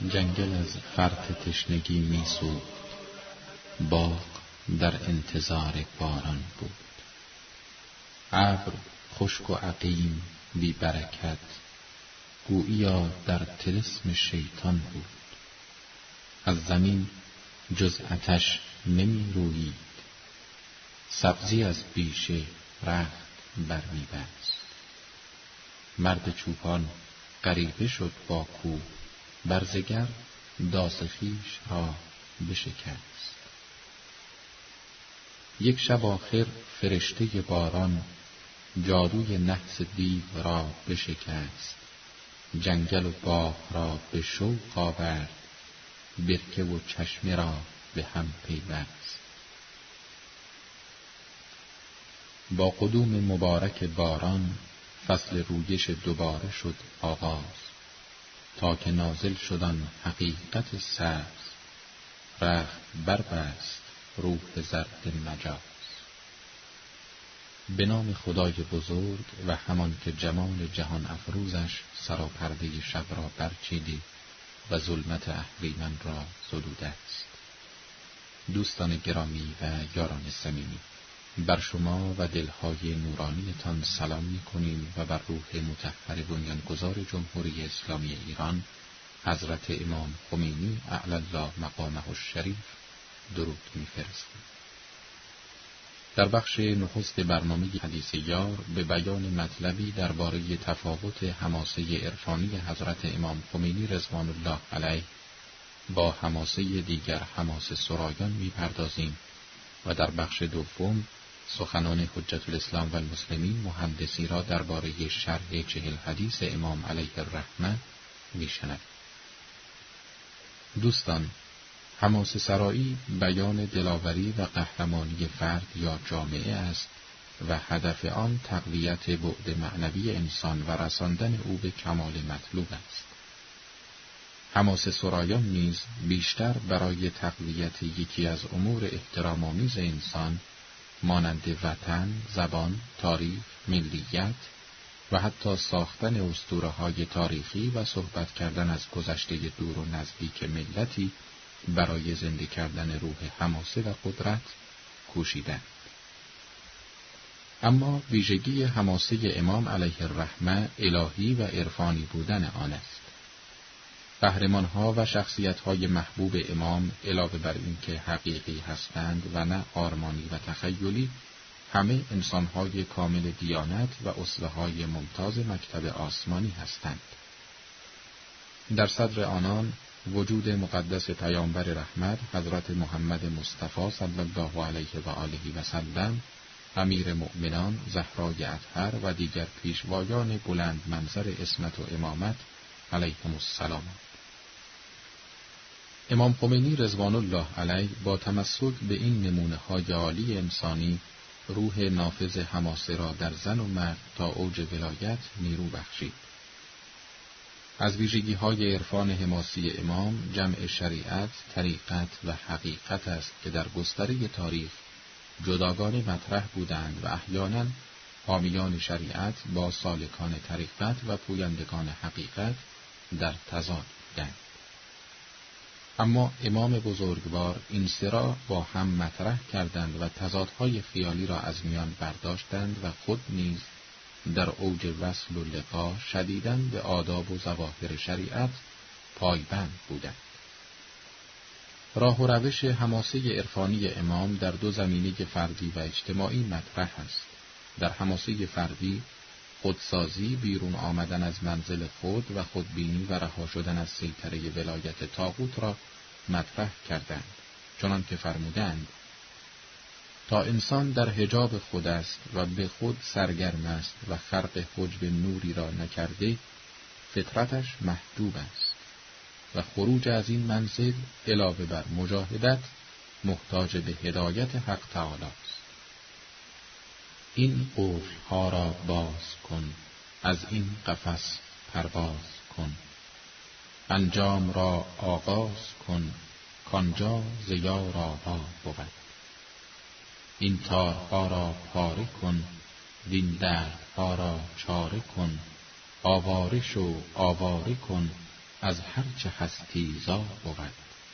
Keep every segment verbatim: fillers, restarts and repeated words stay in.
جنگل از فرط تشنگی می سوخت، باغ در انتظار باران بود. ابر خشک و عقیم بی برکت، گوییا در طلسم شیطان بود. از زمین جز آتش نمی رویید، سبزی از بیشه رخت برمی بست. مرد چوپان غریبه شد با کوه، برزگر داس خویش را بشکست. یک شب آخر فرشته باران جادوی نحس دیو را بشکست. جنگل و باغ را به شوق آورد، برکه و چشمه را به هم پیوست. با قدوم مبارک باران فصل رویش دوباره شد آغاز، تا که نازل شدن حقیقت سبز، رخت بربست روح زرد مجاز. به نام خدای بزرگ و همان که جمال جهان افروزش سراپرده شب را برچیده و ظلمت اهریمن را زدوده است. دوستان گرامی و یاران صمیمی، بر شما و دلهای نورانیتان سلام می کنیم و بر روح مطهر بنیانگذار جمهوری اسلامی ایران حضرت امام خمینی اعلی الله مقامه الشریف درود می فرستیم. در بخش نخست برنامه حدیث یار به بیان مطلبی درباره تفاوت حماسه عرفانی حضرت امام خمینی رضوان الله علیه با حماسه دیگر حماسه سرایان می‌پردازیم و در بخش دوم سخنان حجت الاسلام و المسلمین مهندسی را درباره شرح چهل حدیث امام علیه الرحمه می‌شنویم. دوستان، حماسه سرایی بیان دلاوری و قهرمانی فرد یا جامعه است و هدف آن تقویت بعد معنوی انسان و رساندن او به کمال مطلوب است. حماسه سرایان نیز بیشتر برای تقویت یکی از امور احترام‌آمیز انسان مانند وطن، زبان، تاریخ، ملیت و حتی ساختن اسطوره‌های تاریخی و صحبت کردن از گذشته دور و نزدیک ملتی برای زنده کردن روح حماسه و قدرت کوشیدند. اما ویژگی حماسه امام علیه الرحمه الهی و عرفانی بودن آن است. قهرمان‌ها و شخصیت‌های محبوب امام علاوه بر اینکه حقیقی هستند و نه آرمانی و تخیلی، همه انسان‌های کامل دیانت و اسوه‌های ممتاز مکتب آسمانی هستند. در صدر آنان وجود مقدس پیامبر رحمت حضرت محمد مصطفی صلی الله علیه و آله و سلم، امیر مؤمنان زهرای اطهر و دیگر پیشوایان بلند منظر عصمت و امامت علیهم السلام. امام خمینی رضوان الله علیه با تمسک به این نمونه‌های عالی انسانی روح نافذ حماسه را در زن و مرد تا اوج ولایت نیرو بخشید. از ویژگی‌های عرفان حماسی امام جمع شریعت، طریقت و حقیقت است که در گستره تاریخ جداگانه مطرح بودند و احیانا حامیان شریعت با سالکان طریقت و پویندگان حقیقت در تضاد بودند. اما امام بزرگوار این سه را با هم مطرح کردند و تضادهای خیالی را از میان برداشتند و خود نیز در اوج وصل و لقا شدیداً به آداب و ظواهر شریعت پایبند بودند. راه و روش حماسه عرفانی امام در دو زمینه فردی و اجتماعی مطرح است. در حماسه فردی خودسازی، بیرون آمدن از منزل خود و خودبینی و رها شدن از سیطره ولایت طاغوت را مطرح کردند، چنان که فرمودند: تا انسان در حجاب خود است و به خود سرگرم است و خرق حجب نوری را نکرده، فطرتش محجوب است و خروج از این منزل علاوه بر مجاهدت محتاج به هدایت حق تعالی است. این قفل‌ها را باز کن، از این قفس پرواز کن، انجام را آغاز کن، کانجا ز یار آوا بود. این تارها را پاره کن، وین دردها را چاره کن، آواره شو آواره کن، از هر چه هستی زار بود.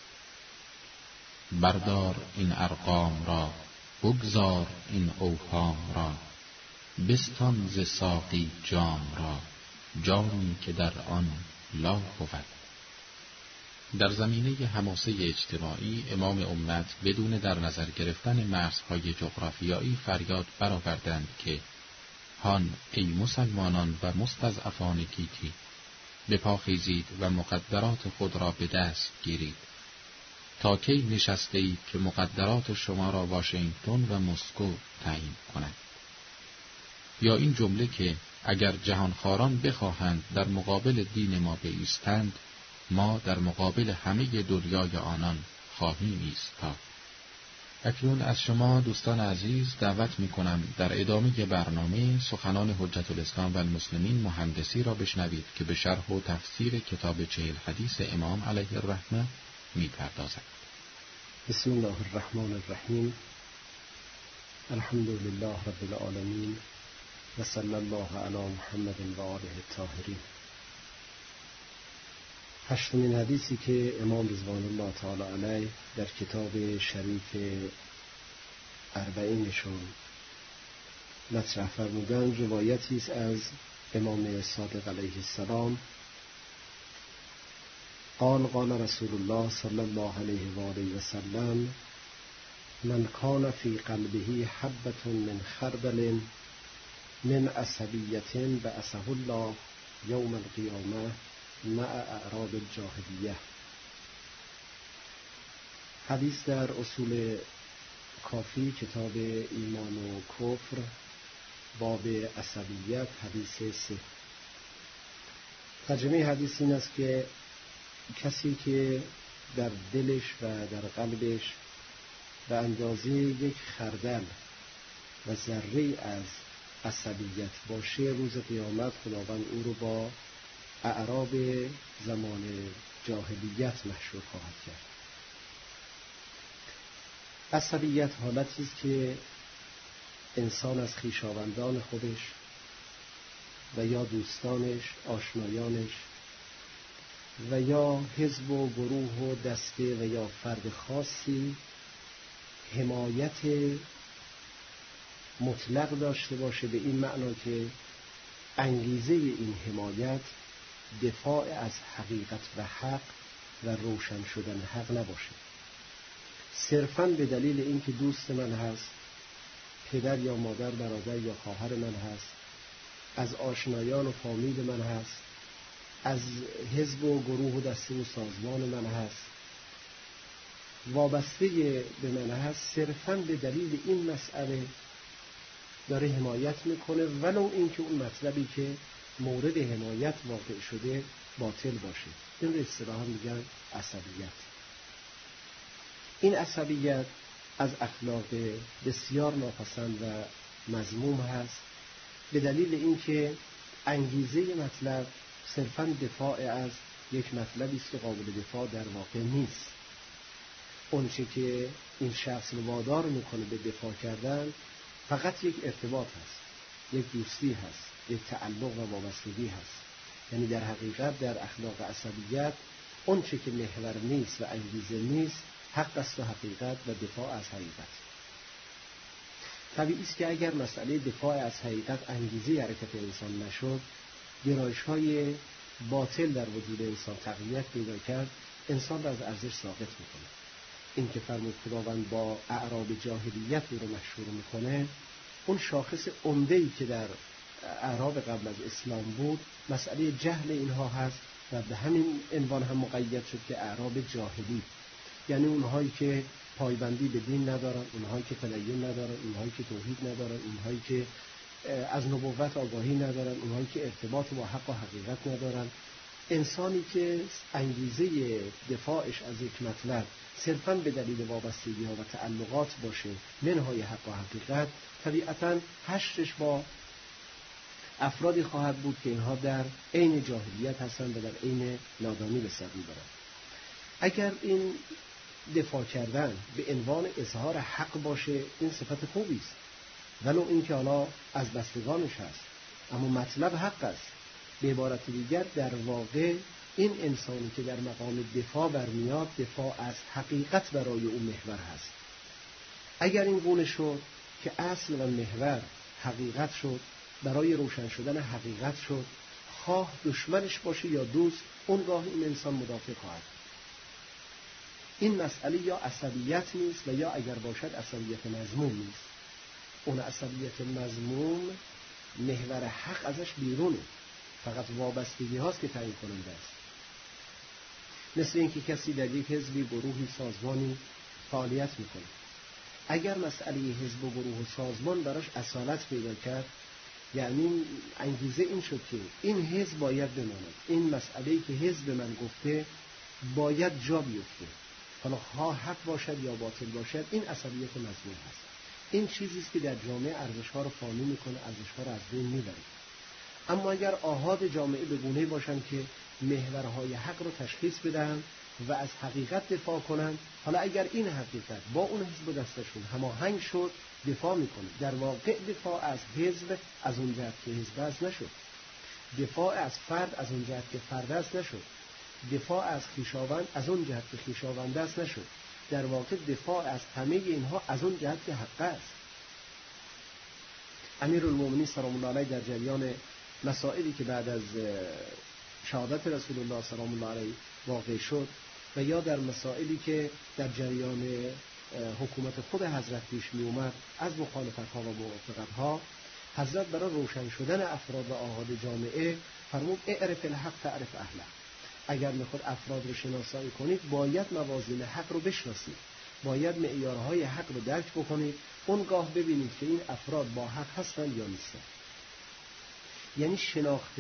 بردار این ارقام را، بگذار این اوهام را، بستان ز ساقی جام را، جامی که در آن لا بود. در زمینه حماسه اجتماعی امام امت بدون در نظر گرفتن مرزهای جغرافیایی فریاد برآوردند که هان ای مسلمانان و مستضعفان گیتی، به پا خیزید و مقدرات خود را به دست گیرید. تا کی نشسته اید که مقدرات شما را واشنگتن و مسکو تعیین کند؟ یا این جمله که اگر جهانخواران بخواهند در مقابل دین ما بایستند، ما در مقابل همه دنیای آنان خواهیم ایستاد. اکنون از شما دوستان عزیز دعوت می‌کنم در ادامه برنامه سخنان حجت الاسلام و المسلمین مهندسی را بشنوید که به شرح و تفسیر کتاب چهل حدیث امام علیه الرحمه می‌پردازد. بسم الله الرحمن الرحیم. الحمد لله رب العالمین و صلی الله علی محمد و آله الطاهرین. هشتمین حدیثی که امام رضوان الله تعالی علیه در کتاب شریف اربعینشون مطرح فرمودند روایتی است از امام صادق علیه السلام. قال قال رسول الله صلی الله علیه و آله و سلم: من کان فی قلبه حبة من خردل من عصبیة بعثه الله یوم القیامة مع اعراب الجاهلیه. حدیث در اصول کافی کتاب ایمان و کفر باب عصبیت حدیث سه. ترجمه حدیث این است که کسی که در دلش و در قلبش به اندازه یک خردل و ذره از عصبیت باشه، روز قیامت خداوند او رو با اعراب زمان جاهلیت محشور خواهد کرد. عصبیت حالتی است که انسان از خویشاوندان خودش و یا دوستانش، آشنایانش و یا حزب و گروه و دسته و یا فرد خاصی حمایت مطلق داشته باشه، به این معنا که انگیزه این حمایت دفاع از حقیقت و حق و روشن شدن حق نباشه، صرفاً به دلیل اینکه دوست من هست، پدر یا مادر، برادر یا خواهر من هست، از آشنایان و فامیل من هست، از حزب و گروه و دسته و سازمان من هست، وابسته به من هست، صرفاً به دلیل این مسئله داره حمایت میکنه، ولو اینکه اون مطلبی که مورد حمایت واقع شده باطل باشه. این رو اصطلاحاً میگن عصبیت. این عصبیت از اخلاق بسیار ناپسند و مذموم هست، به دلیل اینکه انگیزه مطلب صرفاً دفاع از یک مطلبی است که قابل دفاع در واقع نیست. اون چه که این شخص رو وادار میکنه به دفاع کردن فقط یک ارتباط هست، یک دوستی هست، یک تعلق و وابستگی هست. یعنی در حقیقت در اخلاق عصبیت اون چه که محور نیست و انگیزه نیست، حق است و حقیقت و دفاع از حقیقت. طبیعی است که اگر مسئله دفاع از حقیقت انگیزه حرکت انسان نشد، گرایش‌های باطل در وجود انسان تقویت پیدا کرد، انسان را از ارزش ساقط میکنه. این که فرمود خداوند با اعراب جاهلیت او رو محشور میکنه، اون شاخص عمده‌ای که در اعراب قبل از اسلام بود مسئله جهل اینها هست و به همین عنوان هم مقید شد که اعراب جاهلی، یعنی اونهایی که پایبندی به دین ندارن، اونهایی که تدین ندارن، اونهایی که توحید ندارن، اونهایی که از نبوت آگاهی ندارن، اونهایی که ارتباط با حق و حقیقت ندارن. انسانی که انگیزه دفاعش از یک مطلب صرفاً به دلیل وابستگی ها و تعلقات باشه منهای حق و حقیقت، طبیعتاً حشرش با افرادی خواهد بود که اینها در عین جاهلیت هستند و در عین نادانی به سر میبرند. اگر این دفاع کردن به عنوان اظهار حق باشه، این صفت خوبی است، ولو اینکه حالا از بستگانش هست، اما مطلب حق است. به عبارت دیگر در واقع این انسانی که در مقام دفاع برمیاد، دفاع از حقیقت برای اون محور هست. اگر این گونه شد که اصل و محور حقیقت شد، برای روشن شدن حقیقت شد، خواه دشمنش باشه یا دوست، اونگاه این انسان مدافع خواهد. این مسئله یا عصبیت نیست و یا اگر باشد عصبیت مذموم نیست. اون عصبیت مذموم محور حق ازش بیرونه، فقط وابستگی هاست که تعیین کننده است. مثل اینکه کسی در یک حزبی، گروهی، سازمانی فعالیت میکنه. اگر مسئله حزب و گروه و سازمان براش اصالت پیدا کرد، یعنی انگیزه این شد که این حزب باید بماند، این مسئله‌ای که حزب من گفته باید جا بیفته، حالا ها حق باشد یا باطل باشد، این عصبیت مذموم هست. این چیزی است که در جامعه ارزش‌ها رو فانی میکنه، ارزش‌ها رو از بین میبره. اما اگر آحاد جامعه به گونه‌ای باشن که محورهای حق رو تشخیص بدن و از حقیقت دفاع کنن، حالا اگر این حقیقت با اون حزب دستشون هماهنگ شد، دفاع میکنه. در واقع دفاع از حزب از اون جهت که حزب است نشد، دفاع از فرد از اون جهت که فرد است نشد، دفاع از خویشاوند از اون جهت که خویشاوند است نشد. در واقع دفاع از همه اینها از اون جهت که حق است. امیرالمومنین سلام الله علیه در جریان مسائلی که بعد از شهادت رسول الله سلام الله علیه واقع شد و یا در مسائلی که در جریان حکومت خود حضرت پیش می اومد از مخالفت‌ها و موافقت‌ها، حضرت برای روشن شدن افراد و آحاد جامعه فرمود اعرف الحق تعرف اهله. اگر میخواد افراد رو شناسایی کنید، باید موازین حق رو بشناسید، باید معیارهای حق رو درک بکنید، اونگاه ببینید که این افراد با حق هستن یا نیستن. یعنی شناخت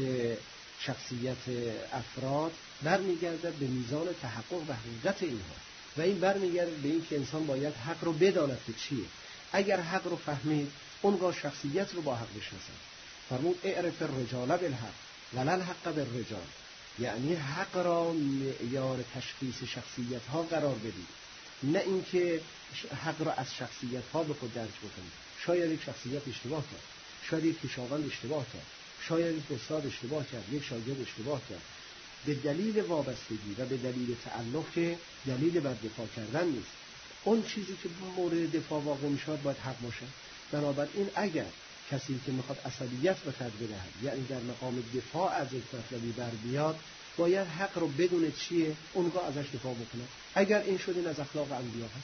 شخصیت افراد برمیگرده به میزان تحقق و حقیقت اینها و این برمیگرده به این که انسان باید حق رو بداند که چیه. اگر حق رو فهمید، اونگاه شخصیت رو با حق بشناسد. فرمود اعرف الرجال بالحق ولا الحق بالرجال، یعنی حق را معیار تشخیص شخصیت ها قرار بدید، نه اینکه حق را از شخصیت ها به خود درک بکنید. شاید یک شخصیت اشتباه کرد، شاید یک خویشاوند اشتباه کرد، شاید یک استاد اشتباه کرد، یک شاگرد اشتباه کرد، به دلیل وابستگی و به دلیل تعلق که دلیل بر دفاع کردن نیست. اون چیزی که مورد دفاع واقع میشود باید حق باشه. بنابراین اگر کسی که میخواد عصبیت به خرج بدهد، یعنی در مقام دفاع از یک مطلبی بر بیاد، باید حق رو بدونه چیه، اونگاه ازش دفاع بکنه. اگر این شد، این از اخلاق انبیا هست.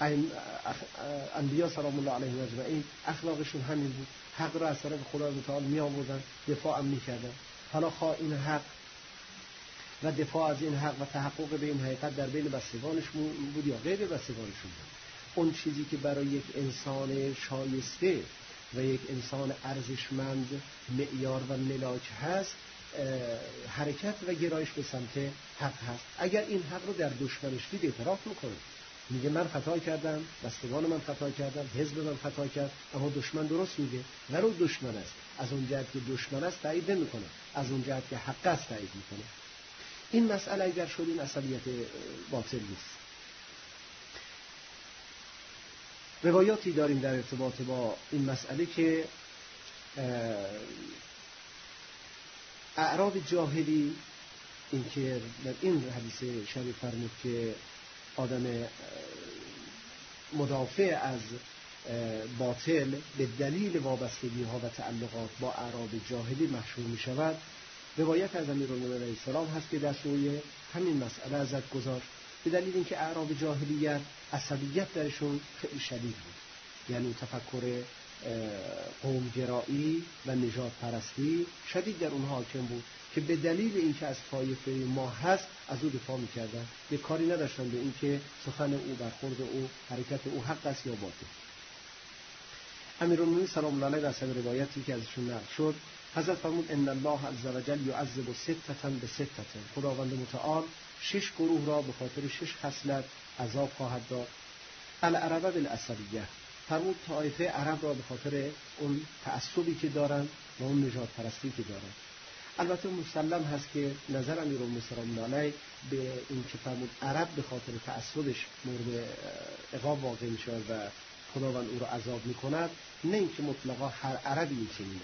انبیا سلام الله علیهم اجمعین اخلاقشون همین بود، حق را از طرف خدا تعالی می آوردن، دفاع هم میکردن. حالا خواه این حق و دفاع از این حق و تحقق به این حقیقت در بین بستگانشون بود یا غیر بستگانشون بود، اون چیزی که برای یک انسان شایسته و یک انسان ارزشمند معیار و ملاک هست، حرکت و گرایش به سمت حق هست. اگر این حق رو در دشمنش دید، اعتراف میکنه، میگه من خطا کردم، بستگان من خطا کردم، حزب من خطا کرد، اما دشمن درست میگه، ولو دشمن است، از اون جهت که دشمن است تایید نمیکنه، از اون جهت که حق است تایید میکنه. این مسئله اگر شد، این عصبیت باطل نیست. روایاتی داریم در ارتباط با این مسئله که اعراب جاهلی، این که در این حدیث شریف فرمود که آدم مدافع از باطل به دلیل وابستگی ها و تعلقات با اعراب جاهلی محشور می شود. روایت از امیرالمومنین علیه السلام هست که در سوی همین مسئله ازت گذاشت، به دلیل اینکه اعراب جاهلیت عصبیت درشون خیلی شدید بود، یعنی تفکر قومگرایی و نژاد پرستی شدید در اونها حاکم بود که به دلیل اینکه از طایفه ما هست از او دفاع میکردن، یک کاری نداشتن به اینکه سخن او، برخورد او، حرکت او حق است یا باطل. امیرالمومنین سلام الله علیه در سبب روایتی که ازشون نقل شد، حضرت فرمود ان الله عز وجل یعذب ستة بستة، خداوند متعال شش گروه را به خاطر شش خصلت عذاب خواهد داد. العرب بالعصبیه، فرمود طایفه عرب را به خاطر اون تعصبی که دارن و اون نژاد پرستی که دارن. البته مسلم هست که نظر امیرالمومنین سلام الله علیه به این که فرمود عرب به خاطر تعصبش مورد عقاب واقع میشه و خداوند او را عذاب میکند، نه اینکه مطلقا هر عربی این چنین است،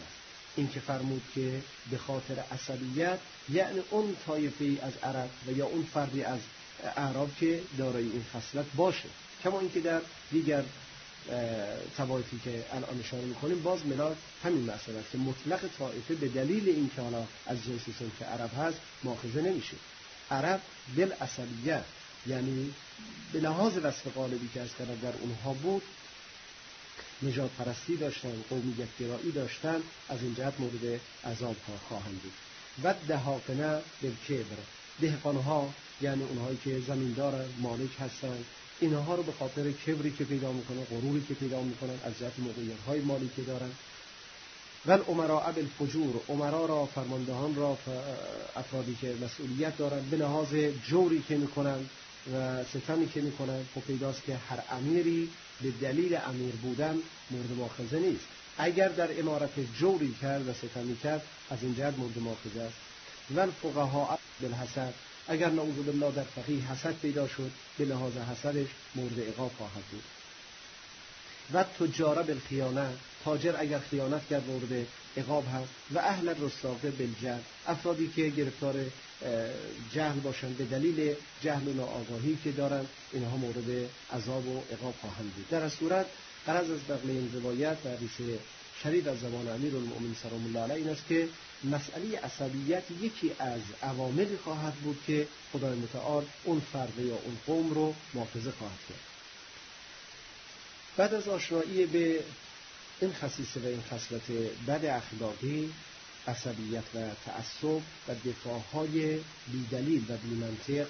این که فرمود که به خاطر عصبیت، یعنی اون طایفه‌ای از عرب و یا اون فردی از اعراب که دارای این خصلت باشه. کما اینکه در دیگر طوایفی که الان اشاره می‌کنیم باز ملاک همین مسئله است که مطلق طایفه به دلیل اینکه حالا از جنس صنف عرب هست مؤاخذه نمیشه. عرب بالعصبیت، یعنی به لحاظ وصف قالبی که از کردن در اونها بود، نژاد پرستی داشتن، قومیت گرایی داشتن، از این جهت مورد عذاب ها خواهند بود. و دهاقنه بالکبر، دهقانها یعنی اونهایی که زمیندار مالک هستن، اینها رو به خاطر کبری که پیدا میکنن، غروری که پیدا میکنن، از جهت موقعیت های مالی که دارن. و الامراء بالفجور، امرا را، فرماندهان را، افرادی که مسئولیت دارن، به لحاظ جوری که میکنن و ستمی که میکنن، خب پیداست که هر امیری به دلیل امیر بودن مورد مؤاخذه نیست. اگر در امارت جوری کرد و ستمی کرد، از این جهت مورد مؤاخذه است. و الفقهاء بالحسد، اگر نعوذ بالله در فقیه حسد پیدا شد، به لحاظ حسدش مورد عقاب خواهد بود. و تجار بالخیانه، تاجر اگر خیانت کرد مورد عقاب هست. و اهل الرساقه بالجهل، افرادی که گرفتار جهل باشند به دلیل جهل و ناآگاهی که دارند، اینها مورد عذاب و عقاب خواهند بود. در صورت غرض از نقل این روایت و حدیث شریف از زبان امیرالمؤمنین سلام الله علیه این است که مسئله عصبیت یکی از عواملی خواهد بود که خدای متعال اون فرد یا اون قوم رو مؤاخذه خواهد کرد. بعد از آشنایی به این خصیصه و این خصلت بد اخلاقی، عصبیت و تعصب و دفاعهای بی‌دلیل و بی‌منطق،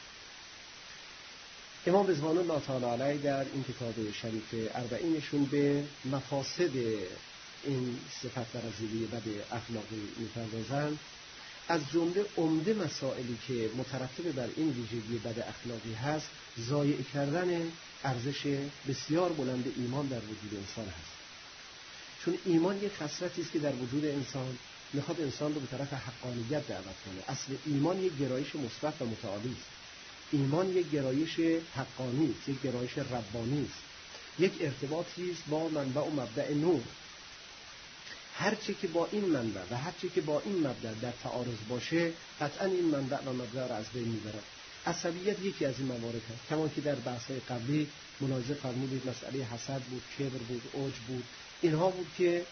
امام رضوان الله تعالی علیه در این کتاب شریف اربعینشون به مفاسد این صفت برازیلی بد اخلاقی می‌پردازند. از جمله عمده مسائلی که مترتب بر این ویژگی بد اخلاقی هست، ضایع کردن ارزش بسیار بلند ایمان در وجود انسان هست. چون ایمان یک خصلتی است که در وجود انسان میخواد انسان رو به طرف حقانیت دعوت کنه. اصل ایمان یک گرایش مثبت و متعالی است. ایمان یک گرایش حقانی است، یک گرایش ربانی است، یک ارتباطی است با منبع و مبدأ نور. هر چی که با این منبع و هر چی که با این مبدأ در تعارض باشه، قطعا این منبع و مبدأ را از بین میبره. عصبیت یکی از این موارد است. کما که در بحث‌های قبلی ملاحظه فرمودید مسئله حسد بود، کبر بود، عجب بود، اینها بود که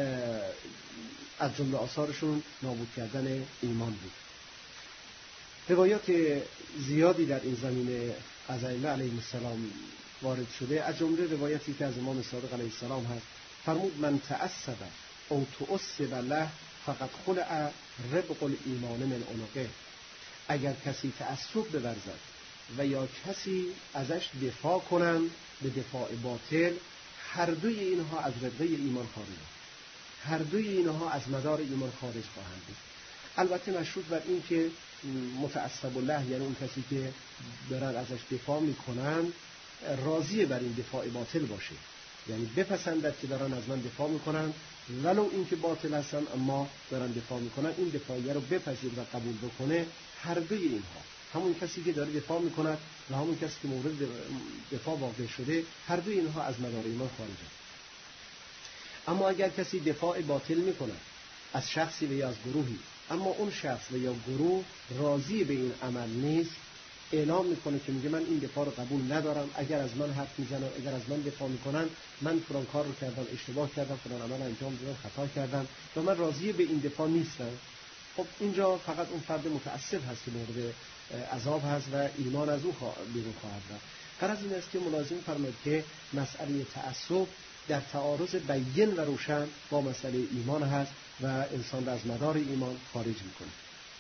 از جمله آثارشون نابود کردن ایمان بود. روایات زیادی در این زمینه از ائمه علیهم السلام وارد شده. از جمله روایتی که از امام صادق علیه السلام هست، فرمود من تعصب او تعصب له فقط خلع ربق الایمان من عنقه. اگر کسی تعصب بورزد و یا کسی ازش دفاع کنند به دفاع باطل، هر دوی اینها از ربقه ایمان خارجند، هر دوی اینها از مدار ایمان خارج خواهند بود. البته مشروط بر این که متعصب الله، یعنی اون کسی که دارن ازش دفاع میکنن، راضی بر این دفاع باطل باشه، یعنی بپسندد که دارن از من دفاع میکنن ولو این که باطل هستن، اما دارن دفاع میکنن، این دفاعیه رو بپذیر و قبول بکنه. هر دوی اینها، همون کسی که داره دفاع میکنه و همون کسی که مورد دفاع واقع شده، هر دوی اینها از مدار ایمان خارجند. اما اگر کسی دفاع باطل میکنه از شخصی و یا از گروهی، اما اون شخص و یا گروه راضی به این عمل نیست، اعلام میکنه که میگه من این دفاع رو قبول ندارم، اگر از من حرف میزنن، اگر از من دفاع میکنن، من فلان کار رو کردم، اشتباه کردم، فلان عمل انجام دادم، خطا کردم و من راضی به این دفاع نیستم. خب اینجا فقط اون فرد متعصب هست که مورد عذاب هست و ایمان از او بیرون خواهد رفت. غرض این است که ملازم فرماید که مسئله تعصب در تعارض بیین و روشن با مسئله ایمان هست و انسان را از مدار ایمان خارج میکنه.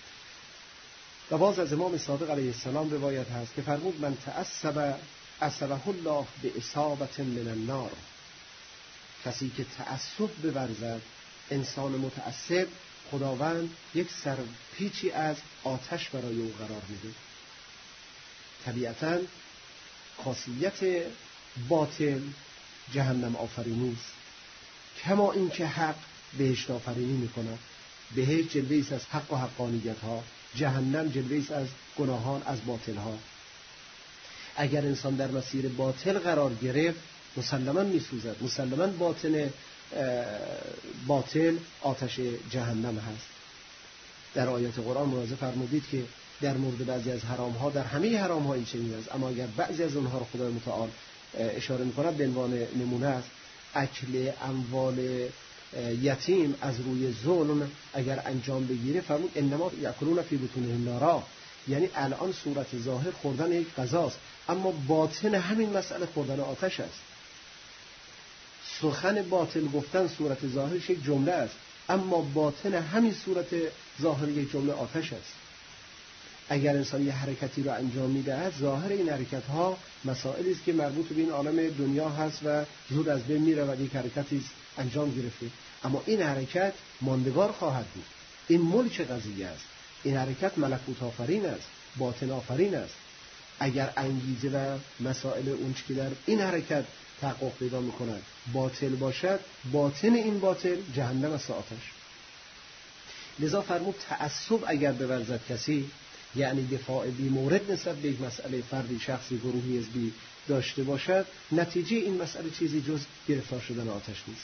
و باز از امام صادق علیه السلام روایت هست که فرمود من تعصب عصبه الله به اصابت من النار. کسی که تعصب بورزد، انسان متعصب، خداوند یک سرپیچی از آتش برای او قرار میده. طبیعتاً خاصیت باطل جهنم آفرینی است، کما این که حق بهشت آفرینی میکنه. بهشت جلوه‌ای است از حق و حقانیت ها، جهنم جلوه‌ای است از گناهان، از باطل ها. اگر انسان در مسیر باطل قرار گرفت، مسلماً میسوزد، مسلماً باطن باطل آتش جهنم هست. در آیات قرآن ملاحظه فرمودید که در مورد بعضی از حرام ها، در همه حرام ها این چنین است، اما اگر بعضی از اونها رو خدای متعال اشاره می‌کند به عنوان نمونه است، اکل اموال یتیم از روی ظلم اگر انجام بگیره، فرمود انما یاکلون فی بطونهم نارا، یعنی الان صورت ظاهر خوردن یک غذاست، اما باطن همین مسئله خوردن آتش است. سخن باطل گفتن صورت ظاهرش یک جمله است، اما باطن همین صورت ظاهر یک جمله آتش است. اگر انسان یه حرکتی رو انجام میدهد، ظاهر این حرکت ها مسائلی است که مربوط به این عالم دنیا هست و زود از بین میره و یک حرکتی انجام گرفته، اما این حرکت ماندگار خواهد بود. این ملک قضیه است. این حرکت ملکوت آفرین است، باطن آفرین است. اگر انگیزه و مسائل اون که در این حرکت تحقق پیدا میکند باطل باشد، باطن این باطل جهنم است، آتش. لذا فرمود تعصب اگر بورزد کسی، یعنی دفاع بی مورد نسبت به یک مسئله فردی، شخصی، گروهی، حزبی داشته باشد، نتیجه این مسئله چیزی جز گرفتار شدن آتش نیست.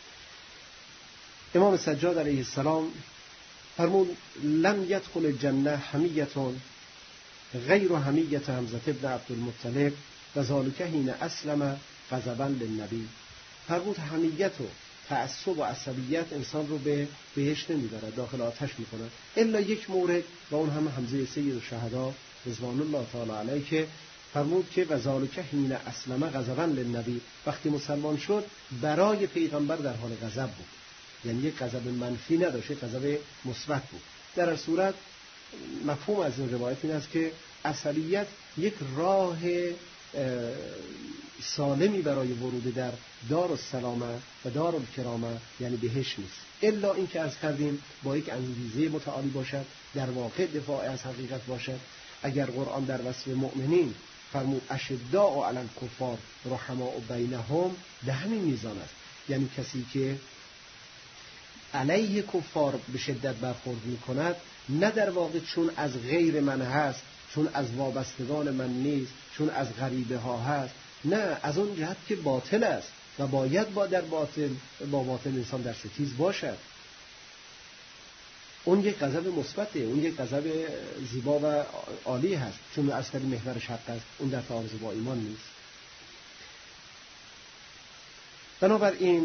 امام سجاد علیه السلام فرمود لم یدخل الجنه حمیتون غیر حمیت حمزه ابن عبدالمطلب و ذالک حین اسلم غضبا للنبی. فرمود حمیت و تعصب و عصبیت انسان رو به بهشت نمیبرد، داخل آتش میکند، الا یک مورد و اون هم حمزه سید الشهدا رضوان الله تعالی علیه که فرمود که و ذالک حین اسلم غضبا للنبی، وقتی مسلمان شد برای پیغمبر در حال غضب بود، یعنی یک غضب منفی نداشت، غضب مثبت بود. در هر صورت مفهوم از این روایت این است که عصبیت یک راه سالمی برای ورود در دار السلامه و دار الکرامه یعنی بهشت نیست، الا این که از کردیم با یک انگیزه متعالی باشد، در واقع دفاع از حقیقت باشد. اگر قرآن در وصف مؤمنین فرمود اشداء علی الکفار رحماء بینهم، به همین میزان است، یعنی کسی که علیه کفار به شدت برخورد میکند، نه در واقع چون از غیر من هست، چون از وابستگان من نیست، چون از غریبه ها هست، نه، از اون جهت که باطل است و باید با در باطل با باطل انسان در ستیز باشد. اون یک غضب مثبته، اون یک غضب زیبا و عالی هست، چون از طریق محور حق است، اون در تعارض با ایمان نیست. بنابراین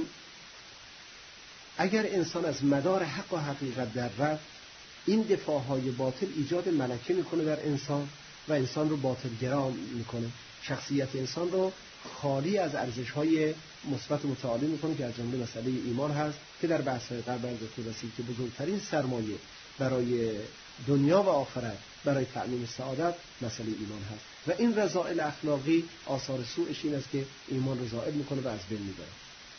اگر انسان از مدار حق و حقیقت در رفت، این دفاعهای باطل ایجاد ملکه میکنه در انسان و انسان رو باطل گرا میکنه، شخصیت انسان رو خالی از ارزش‌های مثبت متعالی میکنه که از جمله مسئله ایمان هست که در بحث‌های قبل ذکر رسید که بزرگترین سرمایه برای دنیا و آخرت، برای تأمین سعادت، مسئله ایمان هست و این رذائل اخلاقی آثار سوءش این است که ایمان رو زائل میکنه و از بین میبره.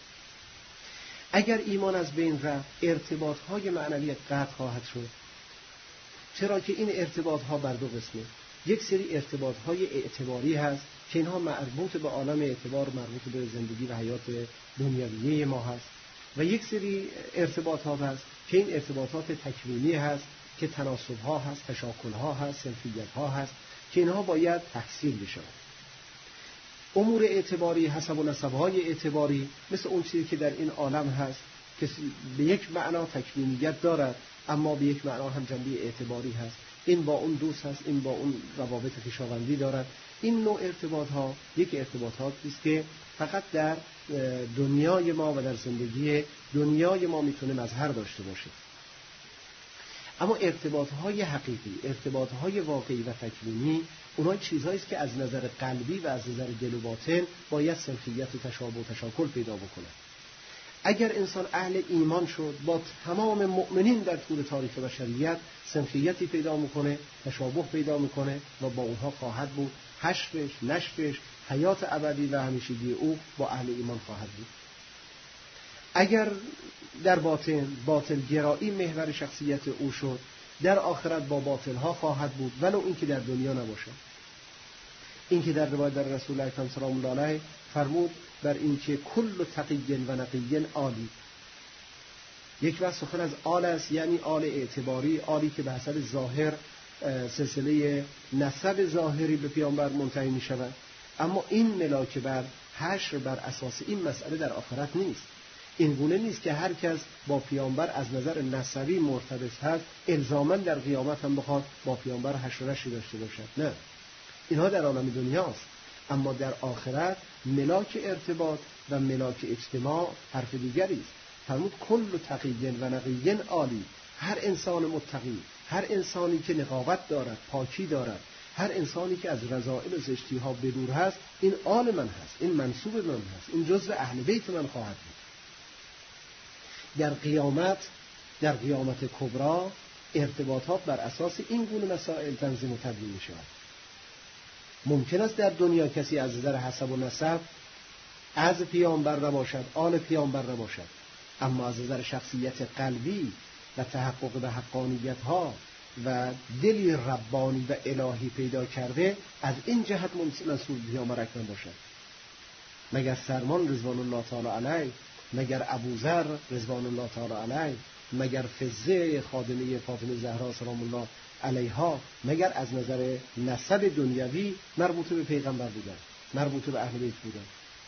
اگر ایمان از بین رفت، ارتباط‌های معنوی قطع خواهد شد، چرا که این ارتباط‌ها بر دو قسمه. یک سری ارتباط‌های اعتباری هست که اینها مربوط به عالم اعتبار، مربوط به زندگی و حیات دنیویه ما هست، و یک سری ارتباطات هست که این ارتباطات تکوینی هست که تناسب‌ها هست، تشاکل‌ها هست، صنفیت‌ها هست که اینها باید تحصیل بشن. امور اعتباری، حسب و نسب‌های اعتباری، مثل اون چیزی که در این عالم هست که به یک معنا تکوینیت دارد اما به یک معنا هم جنبه اعتباری هست، این با اون دوست هست، این با اون روابط خویشاوندی دارد. این نوع ارتباط ها یک ارتباطات است که فقط در دنیای ما و در زندگی دنیای ما میتونه مظهر داشته باشه، اما ارتباط های حقیقی، ارتباط های واقعی و تکوینی، اونها چیزهایی است که از نظر قلبی و از نظر دل و باطن باید سنخیت و تشابه و تشاکل پیدا بکنه. اگر انسان اهل ایمان شد، با تمام مؤمنین در طول تاریخ بشریت سنخیتی پیدا میکنه، تشابه پیدا میکنه و با اونها خواهد بود، حشرش، نشرش، حیات ابدی و همیشگی او با اهل ایمان خواهد بود. اگر در باطن باطل گرایی محور شخصیت او شد، در آخرت با باطل ها خواهد بود، ولو اینکه در دنیا نباشه. اینکه در روایت در رسول اکرم سلام الله علیه فرمود بر اینکه کل تقی و نقی عالی، یک وقت سخن از آل است، یعنی آل اعتباری، آلی که به حسب ظاهر سلسله نسب ظاهری به پیامبر منتهی می شود، اما این ملاک بر حشر بر اساس این مسئله در آخرت نیست. این گونه نیست که هر کس با پیامبر از نظر نسبی مرتبط هست الزاماً در قیامت هم بخواد با پیامبر حشر و نشری داشته باشد. نه، اینها در عالم دنیاست، اما در آخرت ملاک ارتباط و ملاک اجتماع حرف دیگری است. فرمود کل تقی و نقی عالی، هر انسان متقی، هر انسانی که نقاوت دارد، پاکی دارد، هر انسانی که از رذائل و زشتی‌ها بدور هست، این آل من هست، این منسوب من هست، این جزء اهل بیت من خواهد بود. در قیامت در قیامت کبری ارتباطات بر اساس این گونه مسائل تنظیم و تدوین می شود. ممکن است در دنیا کسی از نظر حسب و نسب از پیامبر نباشد، آل پیامبر نباشد، اما از نظر شخصیت قلبی و تحقق به حقانیت ها و دلی ربانی و الهی پیدا کرده از این جهت منسوب به پیامبر اکرم باشد. مگر سلمان رضوان الله تعالی علیه، مگر ابوذر رضوان الله تعالی علیه، مگر فزه خادمه فاطمه زهرا سلام الله علیها، مگر از نظر نسب دنیوی مربوط به پیغمبر بودن، مربوط به اهل بیت بودن.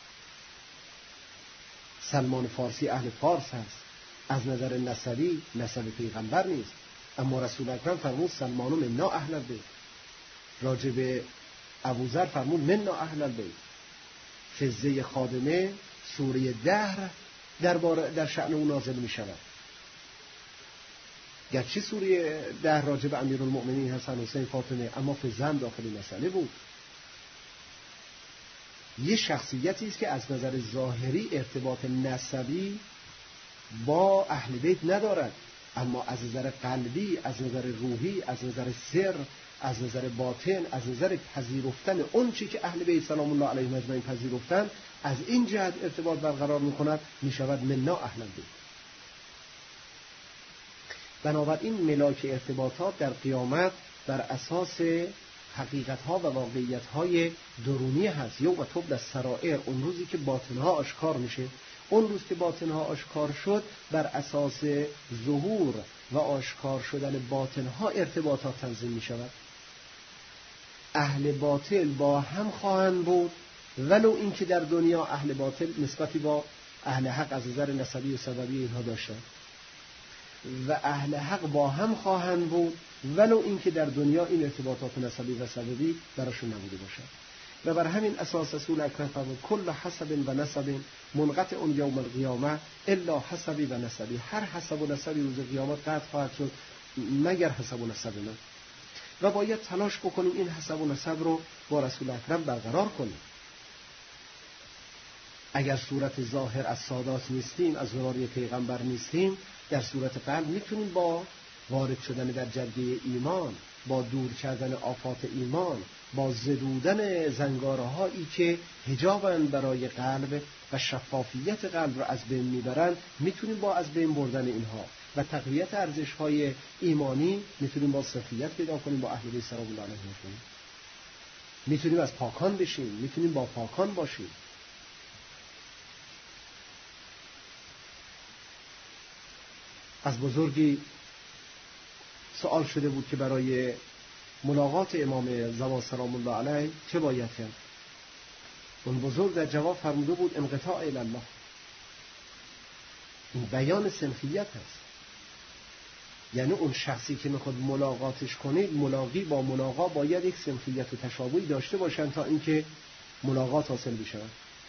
سلمان فارسی اهل فارس هست، از نظر نسبی نسب پیغمبر نیست، اما رسول اکرم فرمود سلمان منا اهل البیت. راجع به ابوذر فرمود منا اهل البیت. فزه خادمه سوره دهر در بار در شأن او نازل می شود. گرچه سوره دهر راجع به امیرالمؤمنین حسن حسین فاطمه، اما فزه هم داخلی مسئله بود. یه شخصیتی است که از نظر ظاهری ارتباط نسبی با اهل بیت ندارد، اما از نظر قلبی، از نظر روحی، از نظر سر، از نظر باطن، از نظر پذیرفتن اون چی که اهل بیت سلام الله علیهم اجمعین پذیرفتن، از این جهت ارتباط برقرار می‌کند، می‌شود منا اهل بیت. بنابراین ملاک ارتباطات در قیامت بر اساس حقیقت‌ها و واقعیت‌های درونی هست. یوم تبلی السرائر، اون روزی که باطن‌ها آشکار میشه. اون روز که باطن‌ها آشکار شد، بر اساس ظهور و آشکار شدن باطن‌ها ارتباطات تنظیم می‌شود. اهل باطل با هم خواهند بود، ولو اینکه در دنیا اهل باطل نسبتی با اهل حق از نظر نسبی و سببی اینها داشتند، و اهل حق با هم خواهند بود، ولو اینکه در دنیا این ارتباطات نسبی و سببی براشون نبوده باشد. و بر همین اساس رسول اکرم فرمود کل حسب و نسب منقطع یوم القیامه الا حسبی و نسبی، هر حسب و نسبی روز قیامت قطع خواهد شد مگر حسب و نسب من. و باید تلاش بکنیم این حسب و نسب رو با رسول اکرم برقرار کنیم. اگر صورت ظاهر از سادات نیستیم، از زراری پیغمبر نیستیم، در صورت قلب میتونیم با وارد شدن در جرگه ایمان، با دور کردن آفات ایمان، با زدودن زنگارهایی که حجابند برای قلب و شفافیت قلب را از بین میبرند، میتونیم با از بین بردن اینها و تقویت ارزش‌های ایمانی میتونیم با صفیت پیدا کنیم با اهل بیت سلام الله علیهم. میتونیم از پاکان بشیم، میتونیم با پاکان باشیم. از بزرگی سوال شده بود که برای ملاقات امام زمان سلام الله علیه چه باید کرد؟ اون بزرگ در جواب فرموده بود انقطاع الی الله. این بیان سنخیت هست، یعنی اون شخصی که میخواد ملاقاتش کنید، ملاقی با ملاقا باید یک سنخیت و تشابهی داشته باشن تا اینکه ملاقات حاصل بشه.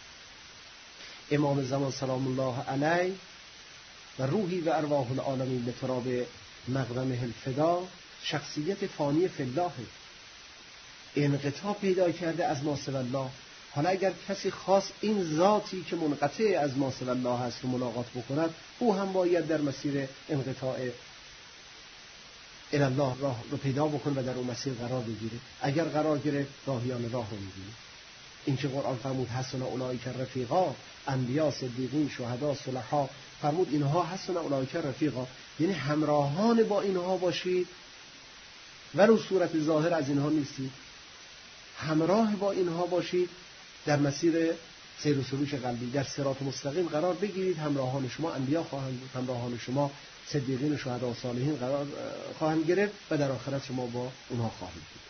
امام زمان سلام الله علیه و روحی و ارواح العالمین به تراب مقدمه الفدا شخصیت فانی فی الله، انقطاع پیدا کرده از ما سوی الله. حالا اگر کسی خواست این ذاتی که منقطع از ما سوی الله هست رو ملاقات بکند، او هم باید در مسیر انقطاع الی الله راه رو پیدا بکنه و در اون مسیر قرار بگیره. اگر قرار گرفت راهیان راه رو میگیره. این که قرآن فرمود حسن اولئک رفیقا، انبیا، صدیقین، شهدا، صلحا، فرمود اینها حسن اولئک رفیقا، یعنی همراهان با اینها باشید ولو صورت ظاهر از اینها نیستید، همراه با اینها باشید، در مسیر سیر و سلوک قلبی در صراط مستقیم قرار بگیرید. همراهان شما انبیا خواهند بود، همراهان شما صدیقین و شهدا و صالحین قرار خواهند گرفت و در آخرت شما با اونها خواهید بود.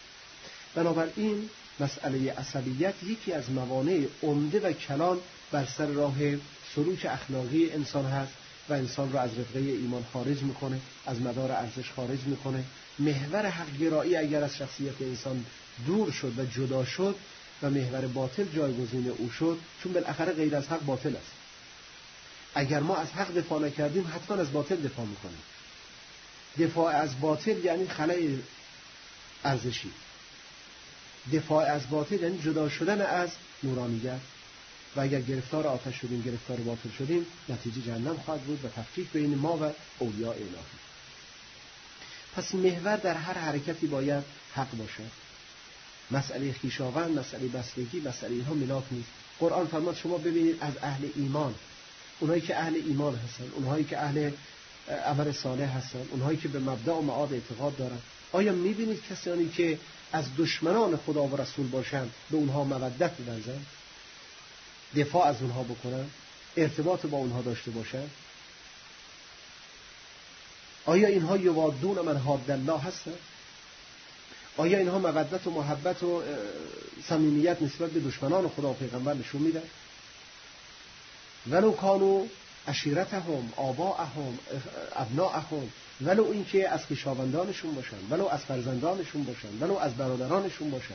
بنابراین مسئله عصبیت یکی از موانع عمده و کلان بر سر راه سلوک اخلاقی انسان هست و انسان رو از رتبه ایمان خارج میکنه، از مدار ارزش خارج میکنه. محور حق‌گرایی اگر از شخصیت انسان دور شد و جدا شد و محور باطل جایگزین او شد، چون بالاخره غیر از حق باطل است. اگر ما از حق دفاع نکردیم حتما از باطل دفاع میکنیم. دفاع از باطل یعنی خلأ ارزشی. دفاع از باطل یعنی جدا شدن از نورانیت، و اگر گرفتار آتش شدیم، گرفتار باطل شدیم، نتیجه جهنم خواهد بود و تفکیک بین ما و اولیاء الهی. پس محور در هر حرکتی باید حق باشد. مسئله خویشاوند، مسئله بستگی، مسئله اینها ملاک نیست. قرآن فرمود شما ببینید از اهل ایمان، اونهایی که اهل ایمان هستن، اونهایی که اهل عمل صالح هستن، اونهایی که به مبدأ و معاد اعتقاد دارن، آیا میبینید کسانی که از دشمنان خدا و رسول باشن به اونها مودت بورزن، دفاع از اونها بکنن، ارتباط با اونها داشته باشن؟ آیا اینها یوادون من حاد الله هستن؟ آیا اینها مودت و محبت و صمیمیت نسبت به دشمنان خدا و پیغمبر نشون میدن؟ ولو کانوا عشیرتهم آباءهم ابناءهم، ولو اینکه از خویشاوندانشون باشن، ولو از فرزندانشون باشن، ولو از برادرانشون باشن.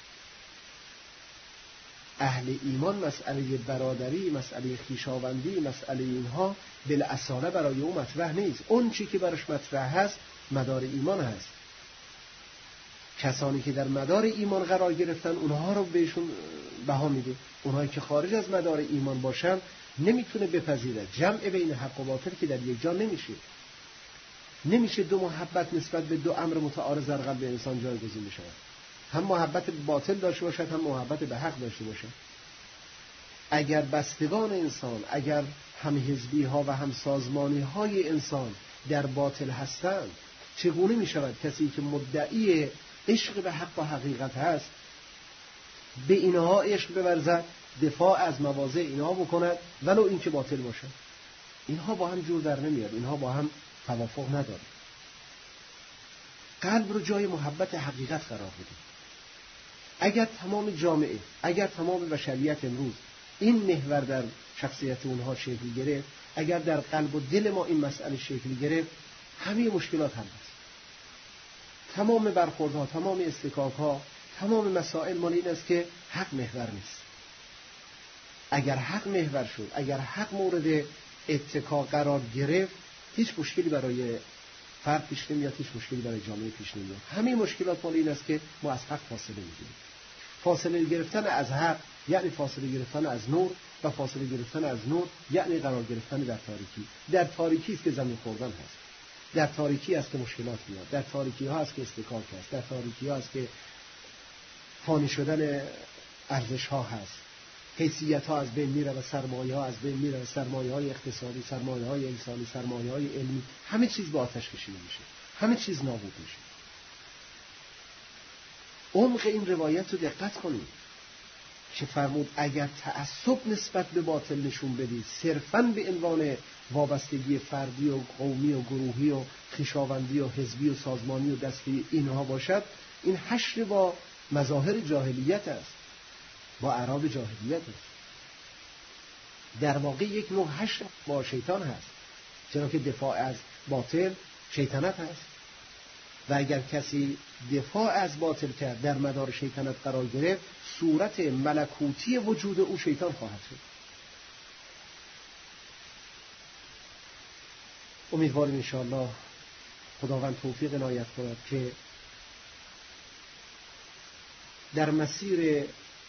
اهل ایمان مسئله برادری، مسئله خویشاوندی، مسئله اینها بالاصاله برای او مطرح نیست. اون چی که براش مطرح هست مدار ایمان هست. کسانی که در مدار ایمان قرار گرفتن اونها رو بهشون بها میده. اونهایی که خارج از مدار ایمان باشن نمیتونه بپذیره. جمع بین حق و باطل که در یک جا نمیشه. نمیشه دو محبت نسبت به دو امر متعارض در قلب انسان جایگزین بشه. هم محبت باطل داشته باشد، هم محبت به حق داشته باشد. اگر بستگان انسان، اگر هم حزبی ها و هم سازمانی های انسان در باطل هستند، چگونه می شود کسی که مدعی عشق به حق و حقیقت هست به اینها عشق بورزد، دفاع از مواضع اینها بکند ولو این که باطل باشد؟ اینها با هم جور در نمیاد، اینها با هم توافق نداره. قلب رو جای محبت حقیقت قرار بدید. اگر تمام جامعه، اگر تمام بشریت امروز این محور در شخصیت اونها شکل گرفت، اگر در قلب و دل ما این مسئله شکل گرفت، همه مشکلات حل است. تمام برخوردها، تمام استکاک‌ها، تمام مسائل مال این است که حق محور نیست. اگر حق محور شد، اگر حق مورد اتکا قرار گرفت، هیچ مشکلی برای فرد پیش نمیاد، هیچ مشکلی برای جامعه پیش نمیاد. همه مشکلات مال این است که ما از حق فاصله میگیریم. فاصله گرفتن از حق یعنی فاصله گرفتن از نور، و فاصله گرفتن از نور یعنی قرار گرفتن در تاریکی. در تاریکی است که زمین خوردن هست. در تاریکی است که مشکلات میاد. در تاریکی ها است که استکاک هست. در تاریکی ها است که فانی شدن ارزش ها هست. حیثیت ها از بین میره و سرمایه ها از بین میره و سرمایه های اقتصادی، سرمایه های انسانی، سرمایه های علمی، همه چیز به آتش کشیده میشه. همه چیز نابود میشه. عمق این روایت رو دقت کنید که فرمود اگر تعصب نسبت به باطل نشون بدید، صرفاً به عنوان وابستگی فردی و قومی و گروهی و خویشاوندی و حزبی و سازمانی و دستی اینها باشد، این حشر با مظاهر جاهلیت است، با اعراب جاهلیت است. در واقع یک نوع حشر با شیطان هست، چرا که دفاع از باطل شیطنت هست. و اگر کسی دفاع از باطل کرد، در مدار شیطنت قرار گرفت، صورت ملکوتی وجود او شیطان خواهد شد. امیدواریم انشاءالله خداوند توفیق عنایت کند که در مسیر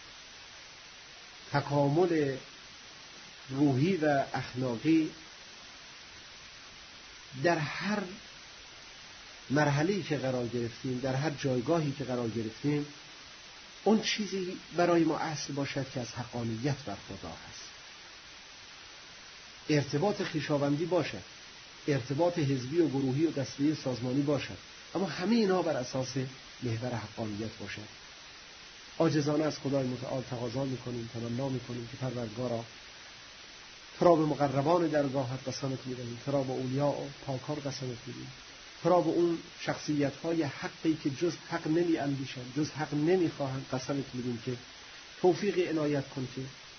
تکامل روحی و اخلاقی در هر مرحله‌ای که قرار گرفتیم، در هر جایگاهی که قرار گرفتیم، اون چیزی برای ما اصل باشد که از حقانیت برخوردار هست. ارتباط خویشاوندی باشد، ارتباط حزبی و گروهی و دستی سازمانی باشد، اما همه اینها بر اساس محور حقانیت باشد. عاجزانه از خدای متعال تقاضا می‌کنیم، تمنا می‌کنیم که پروردگارا تو را به مقربان درگاهت قسمت می‌دهیم، تو را به اولیاء و پاکان قسمت می‌دهیم، تو را به اون شخصیت‌های حقی که جز حق نمی‌اندیشند، جز حق نمی‌خواهند قسمت می‌دهیم که توفیق عنایت کن که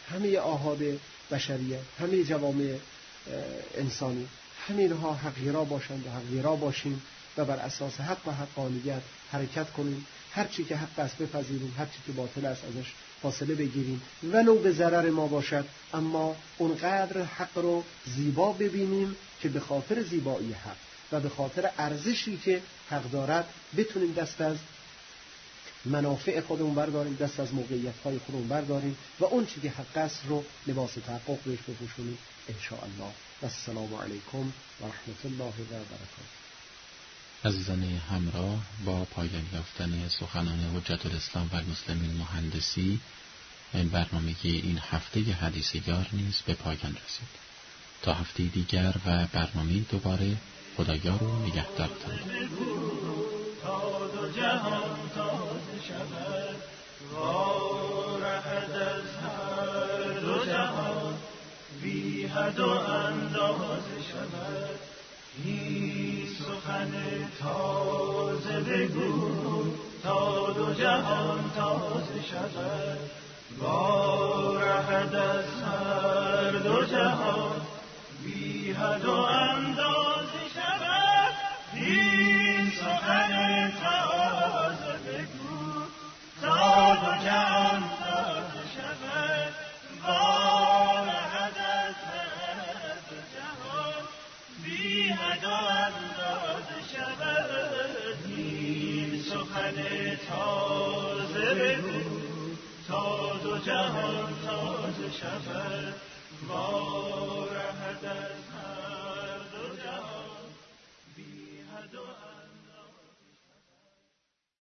همه آحاد بشریت، همه جوامع انسانی، همینها حقیرا باشند و حقیرا باشیم و بر اساس حق و حقانیت حرکت کنیم. هر چی که حق است بپذیریم، هر چی که باطل است ازش فاصله بگیریم ولو به ضرر ما باشد، اما اونقدر حق رو زیبا ببینیم که به خاطر زیبایی حق و به خاطر ارزشی که حق دارد بتونیم دست از منافع خودمون برداریم، دست از موقعیت‌های خودمون برداریم و اون چیزی که حق است رو لباس تحقق بهش بپوشونیم ان شاء الله. السلام علیکم و رحمت الله و برکاته. عزیزان همراه، با پایان یافتن سخنان حجت الاسلام و المسلمین مهندسی، برنامه این هفته حدیث یار نیز به پایان رسید. تا هفته دیگر و برنامه دوباره، خدایا رو نگهدارتان. تا دو جهان تازه شود، وارهد از هر دو جهان بی حد و اندازه شود. این سخن تازه بگو تا دو جهان تازه شود، وارهد از هر دو جهان بی حد و اندازه شود. این سخن تازه بگو تا دو جهان تازه شود، وارهد از هر دو جهان بی حد و اندازه شود. این سخن تازه بگو تا دو جهان تازه شود، وارهد از هر